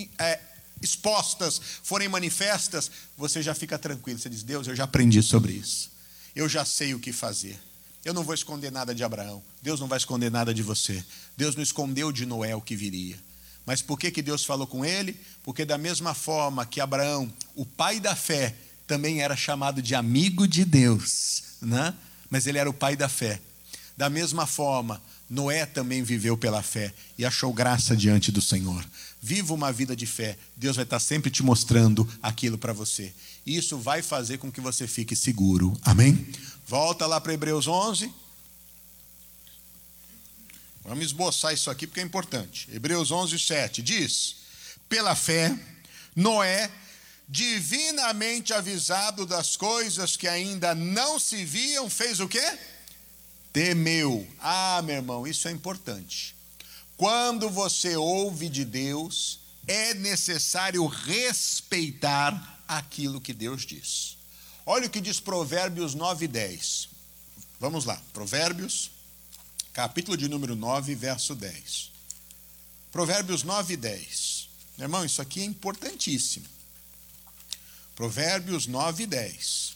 expostas forem manifestas, você já fica tranquilo. Você diz, Deus, eu já aprendi sobre isso. Eu já sei o que fazer. Eu não vou esconder nada de Abraão. Deus não vai esconder nada de você. Deus não escondeu de Noé o que viria. Mas por que Deus falou com ele? Porque da mesma forma que Abraão, o pai da fé, também era chamado de amigo de Deus, né? Mas ele era o pai da fé. Da mesma forma, Noé também viveu pela fé e achou graça diante do Senhor. Viva uma vida de fé. Deus vai estar sempre te mostrando aquilo para você. E isso vai fazer com que você fique seguro. Amém? Volta lá para Hebreus 11. Vamos esboçar isso aqui porque é importante. Hebreus 11, 7 diz: pela fé, Noé, divinamente avisado das coisas que ainda não se viam, fez o quê? Temeu. Meu irmão, isso é importante. Quando você ouve de Deus, é necessário respeitar aquilo que Deus diz. Olha o que diz Provérbios 9 e 10. Vamos lá, Provérbios, capítulo de número 9, verso 10. Provérbios 9 e 10. Meu irmão, isso aqui é importantíssimo. Provérbios 9 e 10.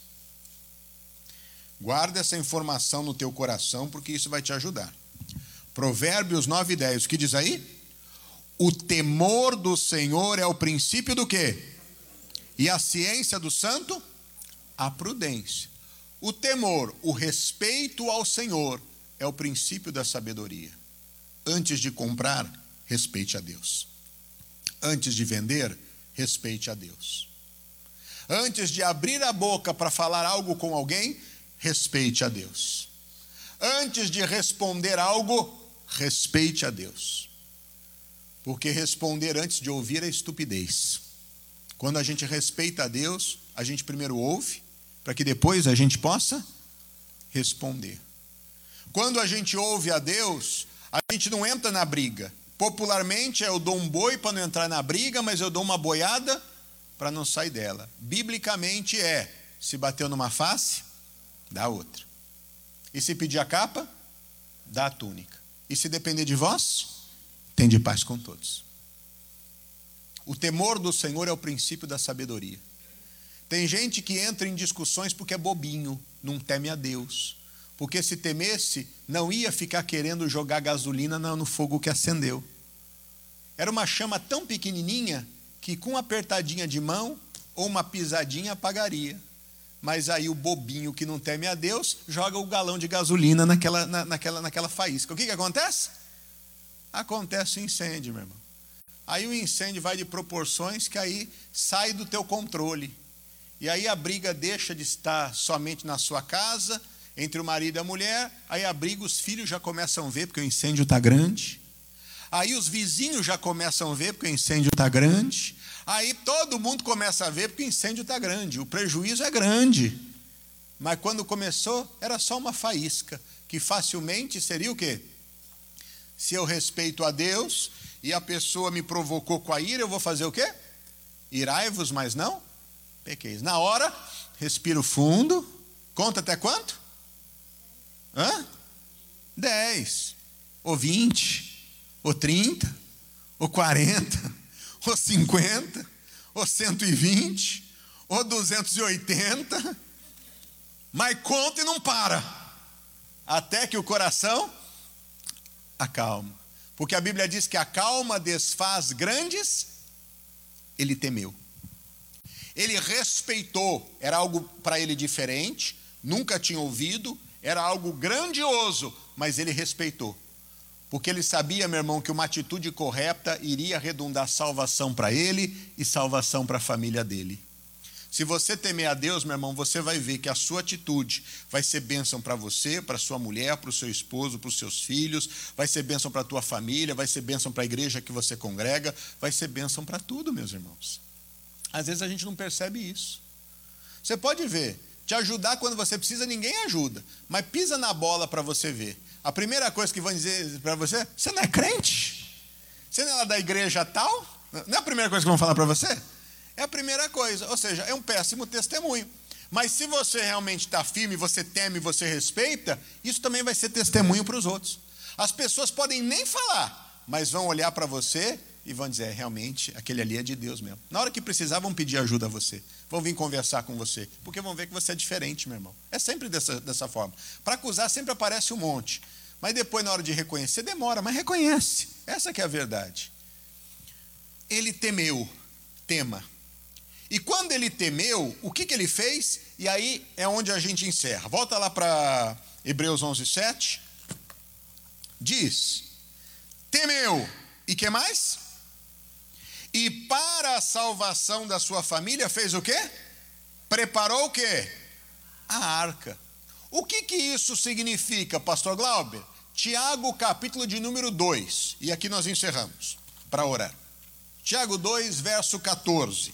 Guarda essa informação no teu coração, porque isso vai te ajudar. Provérbios 9 e 10, o que diz aí? O temor do Senhor é o princípio do quê? E a ciência do santo? A prudência. O temor, o respeito ao Senhor é o princípio da sabedoria. Antes de comprar, respeite a Deus. Antes de vender, respeite a Deus. Antes de abrir a boca para falar algo com alguém, respeite a Deus. Antes de responder algo, respeite a Deus. Porque responder antes de ouvir é estupidez. Quando a gente respeita a Deus, a gente primeiro ouve, para que depois a gente possa responder. Quando a gente ouve a Deus, a gente não entra na briga. Popularmente, eu dou um boi para não entrar na briga, mas eu dou uma boiada para não sair dela. Biblicamente se bateu numa face, dá outra. E se pedir a capa, dá a túnica. E se depender de vós, tende paz com todos. O temor do Senhor é o princípio da sabedoria. Tem gente que entra em discussões porque é bobinho, não teme a Deus. Porque se temesse, não ia ficar querendo jogar gasolina no fogo que acendeu. Era uma chama tão pequenininha que com uma apertadinha de mão ou uma pisadinha apagaria. Mas aí o bobinho que não teme a Deus joga o galão de gasolina naquela faísca. O que acontece? Acontece o incêndio, meu irmão. Aí o incêndio vai de proporções que aí sai do teu controle. E aí a briga deixa de estar somente na sua casa, entre o marido e a mulher. Aí a briga, os filhos já começam a ver, porque o incêndio está grande. Aí os vizinhos já começam a ver, porque o incêndio está grande. Aí todo mundo começa a ver, porque o incêndio está grande. O prejuízo é grande. Mas quando começou, era só uma faísca, que facilmente seria o quê? Se eu respeito a Deus e a pessoa me provocou com a ira, eu vou fazer o quê? Irai-vos, mas não pequeis. Na hora, respiro fundo. Conta até quanto? 10, ou 20, ou 30, ou 40, ou 50, ou 120, ou 280. Mas conta e não para. Até que o coração acalma. Porque a Bíblia diz que a calma desfaz grandes. Ele temeu. Ele respeitou. Era algo para ele diferente. Nunca tinha ouvido. Era algo grandioso. Mas ele respeitou. Porque ele sabia, meu irmão, que uma atitude correta iria redundar salvação para ele e salvação para a família dele. Se você temer a Deus, meu irmão, você vai ver que a sua atitude vai ser bênção para você, para sua mulher, para o seu esposo, para os seus filhos, vai ser bênção para a tua família, vai ser bênção para a igreja que você congrega, vai ser bênção para tudo, meus irmãos. Às vezes a gente não percebe isso. Você pode ver, te ajudar quando você precisa, ninguém ajuda, mas pisa na bola para você ver. A primeira coisa que vão dizer para você, você não é crente? Você não é lá da igreja tal? Não é a primeira coisa que vão falar para você? É a primeira coisa, ou seja, é um péssimo testemunho. Mas se você realmente está firme, você teme, você respeita, isso também vai ser testemunho para os outros. As pessoas podem nem falar, mas vão olhar para você e vão dizer, realmente, aquele ali é de Deus mesmo. Na hora que precisar, vão pedir ajuda a você. Vão vir conversar com você, porque vão ver que você é diferente, meu irmão. É sempre dessa forma. Para acusar sempre aparece um monte. Mas depois, na hora de reconhecer, demora, mas reconhece. Essa que é a verdade. Ele temeu, tema. E quando ele temeu, o que ele fez? E aí é onde a gente encerra. Volta lá para Hebreus 11:7. Diz, temeu. E que mais? E para a salvação da sua família fez o quê? Preparou o quê? A arca. O que isso significa, pastor Glauber? Tiago, capítulo de número 2. E aqui nós encerramos para orar. Tiago 2, verso 14.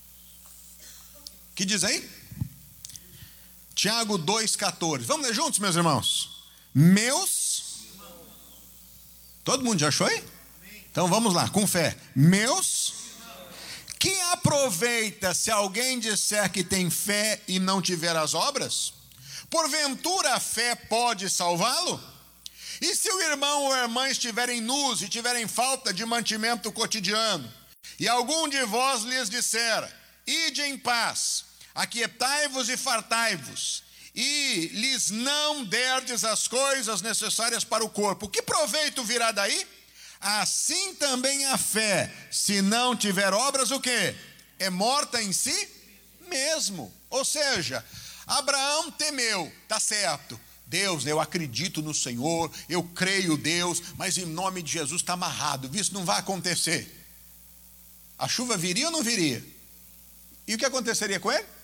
Que diz aí? Tiago 2,14. Vamos ler juntos, meus irmãos? Meus. Todo mundo já achou aí? Então vamos lá, com fé. Meus. Que aproveita se alguém disser que tem fé e não tiver as obras? Porventura a fé pode salvá-lo? E se o irmão ou a irmã estiverem nus e tiverem falta de mantimento cotidiano, e algum de vós lhes disser, ide em paz, aquietai-vos e fartai-vos, e lhes não derdes as coisas necessárias para o corpo, que proveito virá daí? Assim também a fé, se não tiver obras, o quê? É morta em si mesmo. Ou seja, Abraão temeu, tá certo. Deus, eu acredito no Senhor, eu creio Deus, mas em nome de Jesus está amarrado, isso não vai acontecer. A chuva viria ou não viria? E o que aconteceria com ele?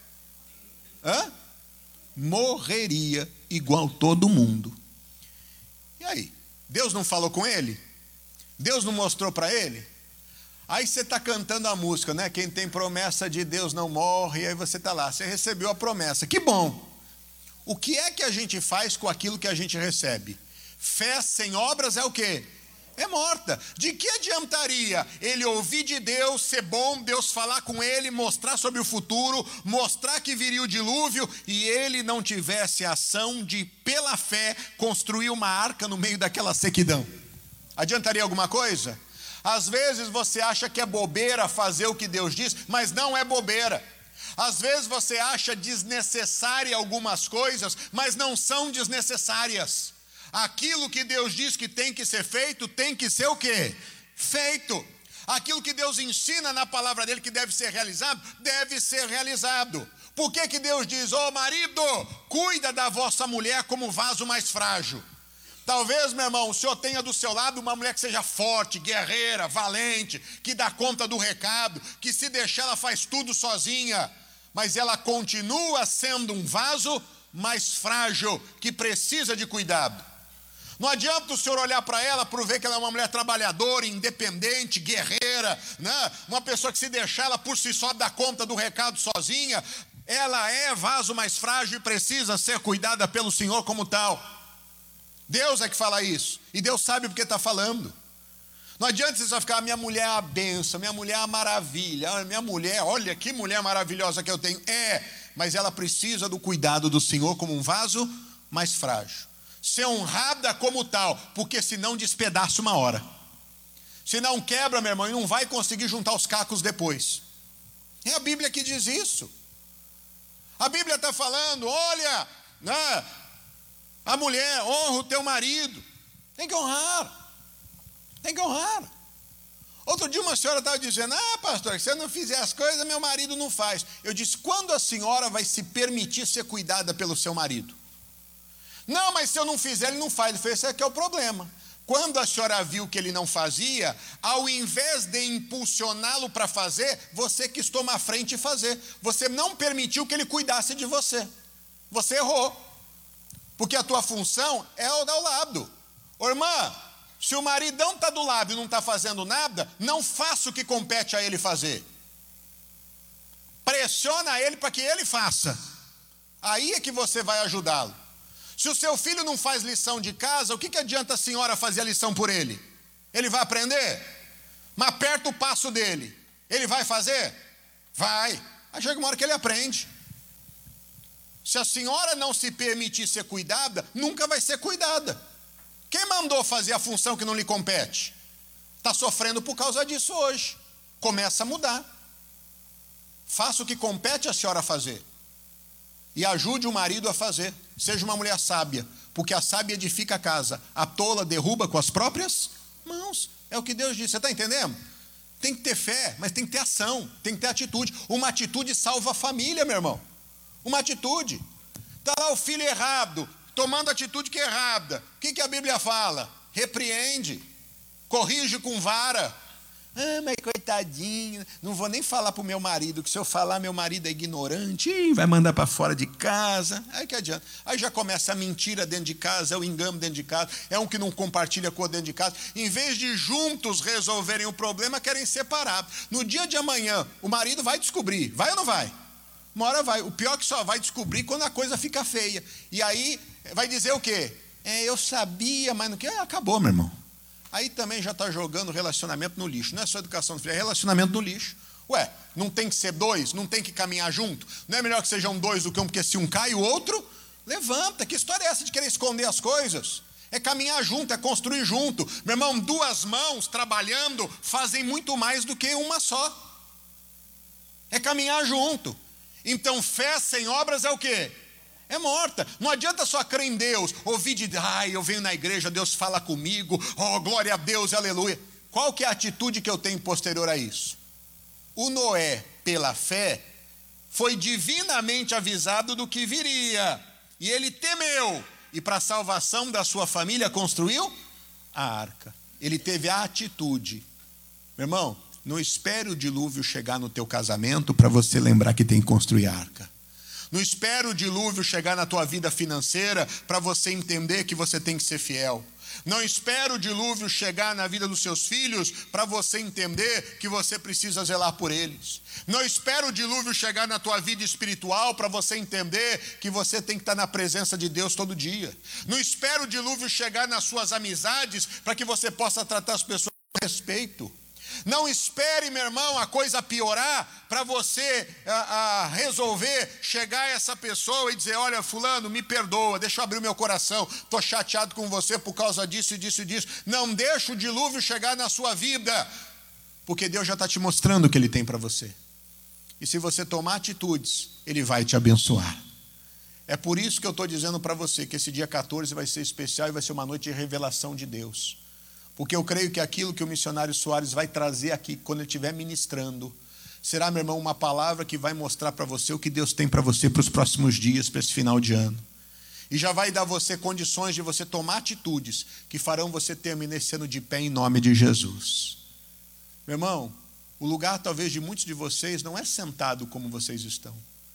Morreria igual todo mundo. E aí? Deus não falou com ele? Deus não mostrou para ele? Aí você está cantando a música, né? Quem tem promessa de Deus não morre. E aí você está lá, você recebeu a promessa. Que bom! O que é que a gente faz com aquilo que a gente recebe? Fé sem obras é o quê? É morta. De que adiantaria ele ouvir de Deus, ser bom, Deus falar com ele, mostrar sobre o futuro, mostrar que viria o dilúvio, e ele não tivesse a ação de, pela fé, construir uma arca no meio daquela sequidão? Adiantaria alguma coisa? Às vezes você acha que é bobeira fazer o que Deus diz, mas não é bobeira. Às vezes você acha desnecessária algumas coisas, mas não são desnecessárias. Aquilo que Deus diz que tem que ser feito, tem que ser o quê? Feito. Aquilo que Deus ensina na palavra dele que deve ser realizado, deve ser realizado. Por que Deus diz, marido, cuida da vossa mulher como vaso mais frágil? Talvez, meu irmão, o senhor tenha do seu lado uma mulher que seja forte, guerreira, valente, que dá conta do recado, que se deixar ela faz tudo sozinha. mas ela continua sendo um vaso mais frágil, que precisa de cuidado. Não adianta o senhor olhar para ela para ver que ela é uma mulher trabalhadora, independente, guerreira, né? Uma pessoa que, se deixar, ela por si só dá conta do recado sozinha. Ela é vaso mais frágil e precisa ser cuidada pelo Senhor como tal. Deus é que fala isso, e Deus sabe porque está falando. Não adianta você só ficar, minha mulher é a bênção, minha mulher é a maravilha, minha mulher, olha que mulher maravilhosa que eu tenho. Mas ela precisa do cuidado do Senhor como um vaso mais frágil. Ser honrada como tal, porque senão despedaça uma hora. Senão quebra, meu irmão, e não vai conseguir juntar os cacos depois. É a Bíblia que diz isso. A Bíblia está falando, olha, né, a mulher, honra o teu marido. Tem que honrar. Tem que honrar. Outro dia uma senhora estava dizendo, pastor, se eu não fizer as coisas, meu marido não faz. Eu disse, quando a senhora vai se permitir ser cuidada pelo seu marido? Não, mas se eu não fizer, ele não faz. Eu falei, esse aqui é o problema. Quando a senhora viu que ele não fazia, ao invés de impulsioná-lo para fazer, você quis tomar frente e fazer. Você não permitiu que ele cuidasse de você. Você errou. Porque a tua função é ao lado. Ô, irmã, se o maridão está do lado e não está fazendo nada, não faça o que compete a ele fazer. Pressiona ele para que ele faça. Aí é que você vai ajudá-lo. Se o seu filho não faz lição de casa, o que adianta a senhora fazer a lição por ele? Ele vai aprender? Mas aperta o passo dele. Ele vai fazer? Vai. Aí chega uma hora que ele aprende. Se a senhora não se permitir ser cuidada, nunca vai ser cuidada. Quem mandou fazer a função que não lhe compete? Está sofrendo por causa disso hoje. Começa a mudar. Faça o que compete a senhora fazer. E ajude o marido a fazer. Seja uma mulher sábia, porque a sábia edifica a casa, a tola derruba com as próprias mãos. É o que Deus disse, você está entendendo? Tem que ter fé, mas tem que ter ação, tem que ter atitude. Uma atitude salva a família, meu irmão. Uma atitude. Está lá o filho errado, tomando a atitude que é errada. O que a Bíblia fala? Repreende, corrige com vara. Mas coitadinho, não vou nem falar para o meu marido, que se eu falar, meu marido é ignorante, vai mandar para fora de casa. Aí que adianta? Aí já começa a mentira dentro de casa, é o engano dentro de casa, é um que não compartilha com o dentro de casa. Em vez de juntos resolverem o problema, querem separar. No dia de amanhã, o marido vai descobrir, vai ou não vai? Uma hora vai. O pior é que só vai descobrir quando a coisa fica feia. E aí vai dizer o quê? Eu sabia, mas não quer. Acabou, meu irmão. Aí também já está jogando relacionamento no lixo. Não é só educação do filho, é relacionamento no lixo. Não tem que ser dois? Não tem que caminhar junto? Não é melhor que sejam dois do que um, porque se um cai, o outro levanta. Que história é essa de querer esconder as coisas? É caminhar junto, é construir junto. Meu irmão, duas mãos trabalhando fazem muito mais do que uma só. É caminhar junto. Então, fé sem obras é o quê? É morta. Não adianta só crer em Deus, ouvir de, eu venho na igreja, Deus fala comigo, glória a Deus, aleluia. Qual que é a atitude que eu tenho posterior a isso? O Noé, pela fé, foi divinamente avisado do que viria, e ele temeu, e para a salvação da sua família construiu a arca. Ele teve a atitude. Meu irmão, não espere o dilúvio chegar no teu casamento para você lembrar que tem que construir a arca. Não espere o dilúvio chegar na tua vida financeira para você entender que você tem que ser fiel. Não espere o dilúvio chegar na vida dos seus filhos para você entender que você precisa zelar por eles. Não espere o dilúvio chegar na tua vida espiritual para você entender que você tem que estar na presença de Deus todo dia. Não espere o dilúvio chegar nas suas amizades para que você possa tratar as pessoas com respeito. Não espere, meu irmão, a coisa piorar para você resolver chegar a essa pessoa e dizer, olha, fulano, me perdoa, deixa eu abrir o meu coração, estou chateado com você por causa disso e disso e disso. Não deixa o dilúvio chegar na sua vida, porque Deus já está te mostrando o que Ele tem para você. E se você tomar atitudes, Ele vai te abençoar. É por isso que eu estou dizendo para você que esse dia 14 vai ser especial e vai ser uma noite de revelação de Deus. Porque eu creio que aquilo que o missionário Soares vai trazer aqui, quando ele estiver ministrando, será, meu irmão, uma palavra que vai mostrar para você o que Deus tem para você para os próximos dias, para esse final de ano. E já vai dar você condições de você tomar atitudes que farão você terminar esse ano de pé em nome de Jesus. Meu irmão, o lugar talvez de muitos de vocês não é sentado como vocês estão.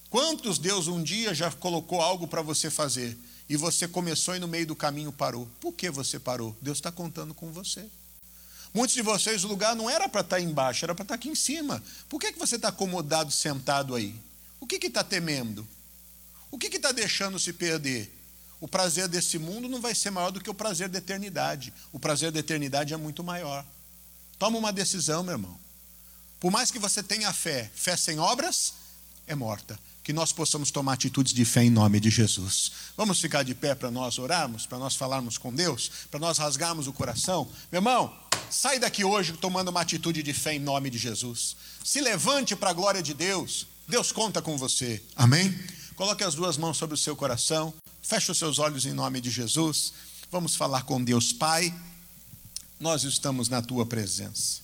Quantos Deus um dia já colocou algo para você fazer e você começou e no meio do caminho parou? Por que você parou? Deus está contando com você. Muitos de vocês, o lugar não era para estar embaixo, era para estar aqui em cima. Por que você está acomodado, sentado aí? O que está temendo? O que está deixando se perder? O prazer desse mundo não vai ser maior do que o prazer da eternidade. O prazer da eternidade é muito maior. Toma uma decisão, meu irmão. Por mais que você tenha fé, fé sem obras é morta. Que nós possamos tomar atitudes de fé em nome de Jesus. Vamos ficar de pé para nós orarmos, para nós falarmos com Deus, para nós rasgarmos o coração. Meu irmão, sai daqui hoje tomando uma atitude de fé em nome de Jesus. Se levante para a glória de Deus. Deus conta com você. Amém? Coloque as duas mãos sobre o seu coração. Feche os seus olhos em nome de Jesus. Vamos falar com Deus. Pai, nós estamos na tua presença.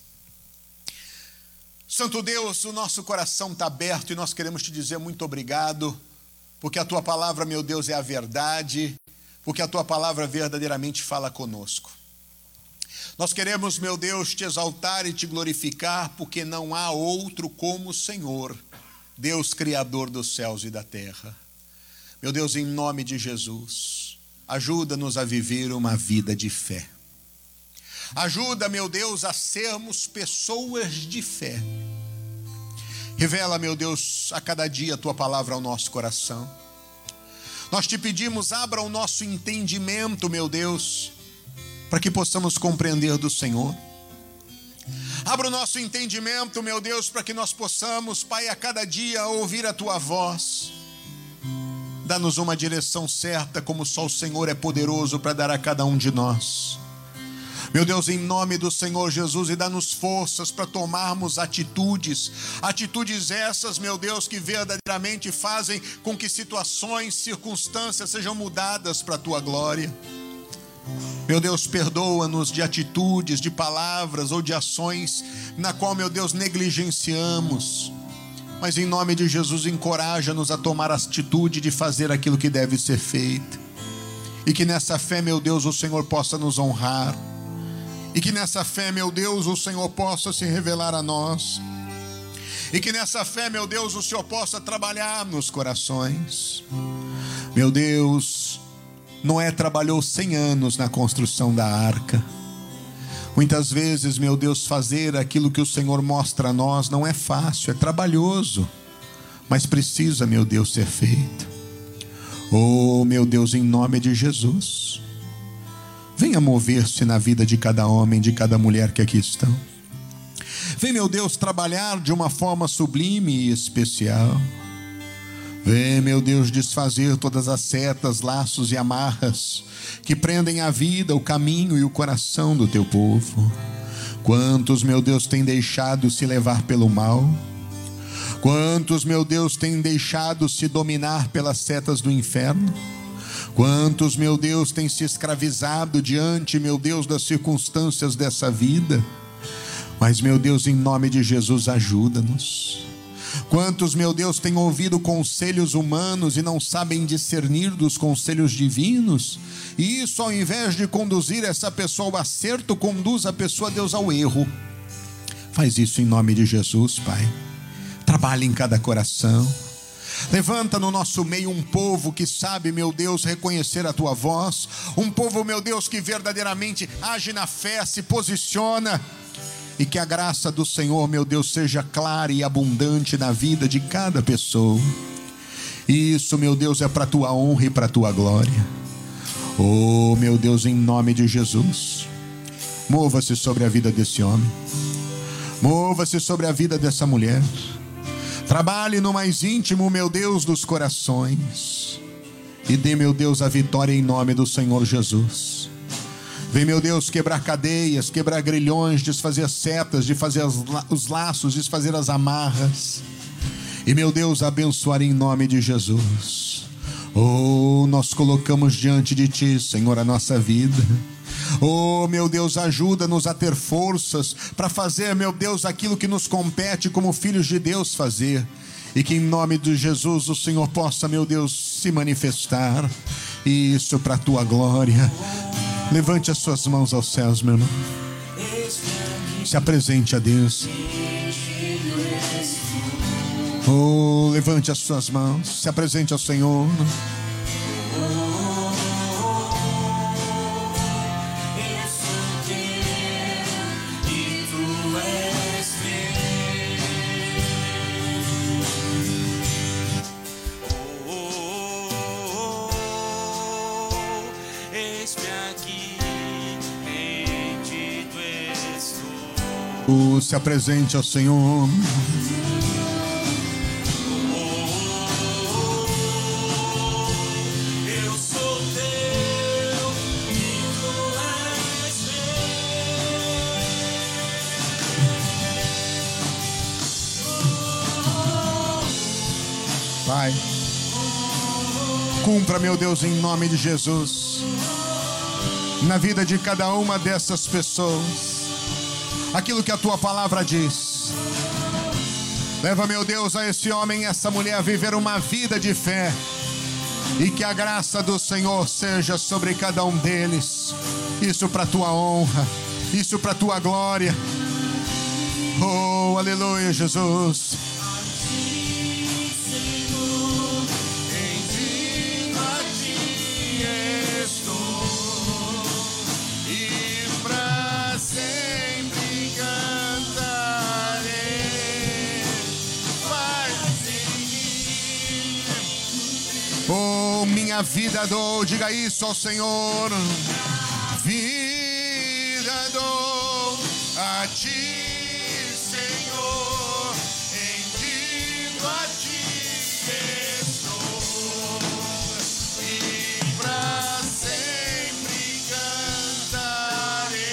Santo Deus, o nosso coração está aberto e nós queremos te dizer muito obrigado, porque a tua palavra, meu Deus, é a verdade, porque a tua palavra verdadeiramente fala conosco. Nós queremos, meu Deus, te exaltar e te glorificar, porque não há outro como o Senhor, Deus Criador dos céus e da terra. Meu Deus, em nome de Jesus, ajuda-nos a viver uma vida de fé. Ajuda, meu Deus, a sermos pessoas de fé. Revela, meu Deus, a cada dia a tua palavra ao nosso coração. Nós te pedimos, abra o nosso entendimento, meu Deus, para que possamos compreender do Senhor. Abra o nosso entendimento, meu Deus, para que nós possamos, Pai, a cada dia ouvir a tua voz. Dá-nos uma direção certa, como só o Senhor é poderoso para dar a cada um de nós. Meu Deus, em nome do Senhor Jesus, e dá-nos forças para tomarmos atitudes essas, meu Deus, que verdadeiramente fazem com que situações, circunstâncias sejam mudadas para a tua glória. Meu Deus, perdoa-nos de atitudes, de palavras ou de ações na qual, meu Deus, negligenciamos. Mas em nome de Jesus, encoraja-nos a tomar a atitude de fazer aquilo que deve ser feito. E que nessa fé, meu Deus, o Senhor possa nos honrar. E que nessa fé, meu Deus, o Senhor possa se revelar a nós. E que nessa fé, meu Deus, o Senhor possa trabalhar nos corações. Meu Deus, Noé trabalhou 100 anos na construção da arca. Muitas vezes, meu Deus, fazer aquilo que o Senhor mostra a nós não é fácil, é trabalhoso. Mas precisa, meu Deus, ser feito. Oh, meu Deus, em nome de Jesus, venha mover-se na vida de cada homem, de cada mulher que aqui estão. Vem, meu Deus, trabalhar de uma forma sublime e especial. Vem, meu Deus, desfazer todas as setas, laços e amarras que prendem a vida, o caminho e o coração do teu povo. Quantos, meu Deus, têm deixado se levar pelo mal? Quantos, meu Deus, têm deixado se dominar pelas setas do inferno? Quantos, meu Deus, têm se escravizado diante, meu Deus, das circunstâncias dessa vida? Mas, meu Deus, em nome de Jesus, ajuda-nos. Quantos, meu Deus, têm ouvido conselhos humanos e não sabem discernir dos conselhos divinos? E isso, ao invés de conduzir essa pessoa ao acerto, conduz a pessoa, Deus, ao erro. Faz isso em nome de Jesus, Pai. Trabalhe em cada coração. Levanta no nosso meio um povo que sabe, meu Deus, reconhecer a tua voz. Um povo, meu Deus, que verdadeiramente age na fé, se posiciona. E que a graça do Senhor, meu Deus, seja clara e abundante na vida de cada pessoa. Isso, meu Deus, é para a tua honra e para a tua glória. Oh, meu Deus, em nome de Jesus, mova-se sobre a vida desse homem. Mova-se sobre a vida dessa mulher. Trabalhe no mais íntimo, meu Deus, dos corações. E dê, meu Deus, a vitória em nome do Senhor Jesus. Vem, meu Deus, quebrar cadeias, quebrar grilhões, desfazer as setas, desfazer os laços, desfazer as amarras. E, meu Deus, abençoar em nome de Jesus. Oh, nós colocamos diante de Ti, Senhor, a nossa vida. Oh, meu Deus, ajuda-nos a ter forças para fazer, meu Deus, aquilo que nos compete como filhos de Deus fazer. E que em nome de Jesus o Senhor possa, meu Deus, se manifestar. E isso para a Tua glória. Levante as suas mãos aos céus, meu irmão. Se apresente a Deus. Oh, levante as suas mãos, se apresente ao Senhor. Se apresente ao Senhor. Eu sou teu e tu és meu. Pai, cumpra, meu Deus, em nome de Jesus, na vida de cada uma dessas pessoas aquilo que a tua palavra diz. Leva, meu Deus, a esse homem e essa mulher a viver uma vida de fé, e que a graça do Senhor seja sobre cada um deles. Isso para a tua honra, isso para a tua glória. Oh, aleluia, Jesus. Oh, minha vida dou, diga isso ao Senhor. Vida dou a ti, Senhor, rendido a ti estou, e pra sempre cantarei.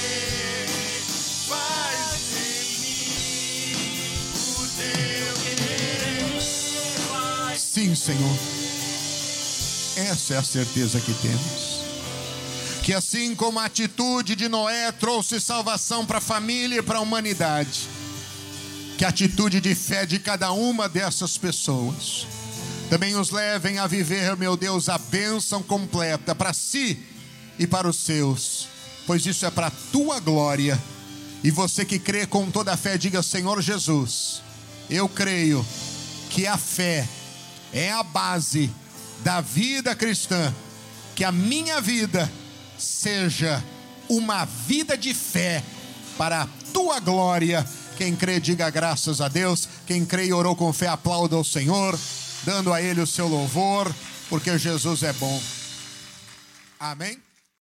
Faz em mim o teu querer. Sim, Senhor. Essa é a certeza que temos. Que assim como a atitude de Noé trouxe salvação para a família e para a humanidade, que a atitude de fé de cada uma dessas pessoas também os levem a viver, meu Deus, a bênção completa para si e para os seus, pois isso é para a tua glória. E você que crê com toda a fé, diga: Senhor Jesus, eu creio que a fé é a base da vida cristã, que a minha vida seja uma vida de fé para a tua glória. Quem crê, diga graças a Deus. Quem crê e orou com fé, aplauda ao Senhor, dando a Ele o seu louvor, porque Jesus é bom. Amém?